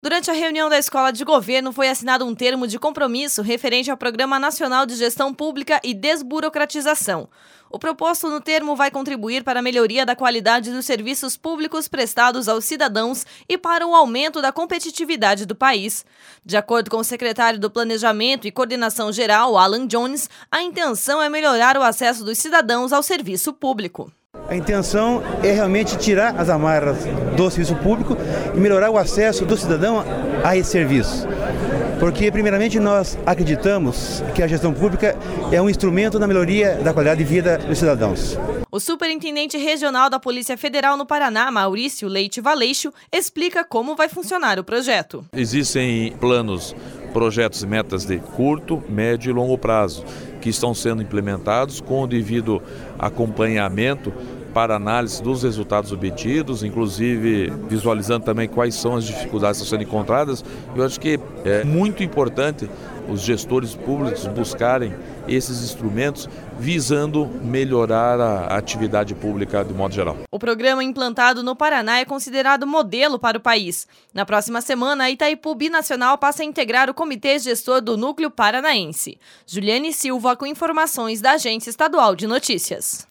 Durante a reunião da Escola de Governo, foi assinado um termo de compromisso referente ao Programa Nacional de Gestão Pública e Desburocratização. O proposto no termo vai contribuir para a melhoria da qualidade dos serviços públicos prestados aos cidadãos e para o aumento da competitividade do país. De acordo com o secretário do Planejamento e Coordenação Geral, Alan Jones, a intenção é melhorar o acesso dos cidadãos ao serviço público. A intenção é realmente tirar as amarras do serviço público e melhorar o acesso do cidadão a esse serviço. Porque, primeiramente, nós acreditamos que a gestão pública é um instrumento na melhoria da qualidade de vida dos cidadãos. O superintendente regional da Polícia Federal no Paraná, Maurício Leite Valeixo, explica como vai funcionar o projeto. Existem planos, projetos e metas de curto, médio e longo prazo, que estão sendo implementados com o devido acompanhamento para análise dos resultados obtidos, inclusive visualizando também quais são as dificuldades que estão sendo encontradas. Eu acho que é muito importante os gestores públicos buscarem esses instrumentos visando melhorar a atividade pública de modo geral. O programa implantado no Paraná é considerado modelo para o país. Na próxima semana, a Itaipu Binacional passa a integrar o Comitê Gestor do Núcleo Paranaense. Juliane Silva com informações da Agência Estadual de Notícias.